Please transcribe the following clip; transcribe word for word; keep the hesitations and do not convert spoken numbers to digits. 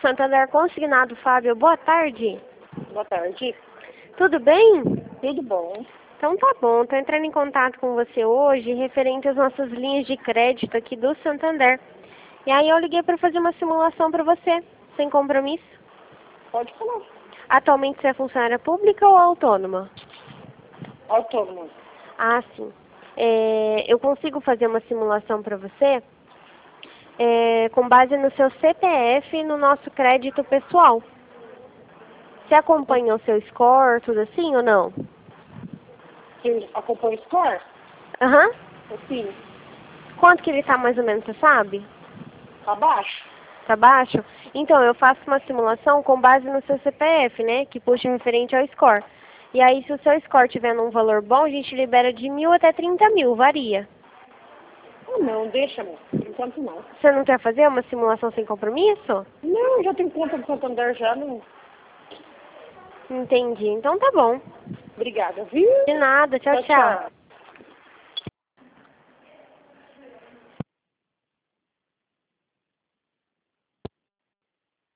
Santander Consignado, Fábio. Boa tarde. Boa tarde. Tudo bem? Tudo bom. Então tá bom. Estou entrando em contato com você hoje referente às nossas linhas de crédito aqui do Santander. E aí eu liguei para fazer uma simulação para você, sem compromisso. Pode falar. Atualmente você é funcionária pública ou autônoma? Autônomo. Ah, sim. É, eu consigo fazer uma simulação para você é, com base no seu C P F e no nosso crédito pessoal. Você acompanha o seu score, tudo assim ou não? Você acompanha o score? Aham. Sim. Quanto que ele tá mais ou menos, você sabe? Abaixo? Tá baixo? Então, eu faço uma simulação com base no seu C P F, né? Que puxa referente ao score. E aí, se o seu score tiver num valor bom, a gente libera de mil até trinta mil, varia. Ah, não, deixa, amor. Por enquanto não. Você não quer fazer uma simulação sem compromisso? Não, já tenho conta do Santander já, não. Entendi. Então tá bom. Obrigada, viu? De nada. Tchau, Tchau, tchau. tchau.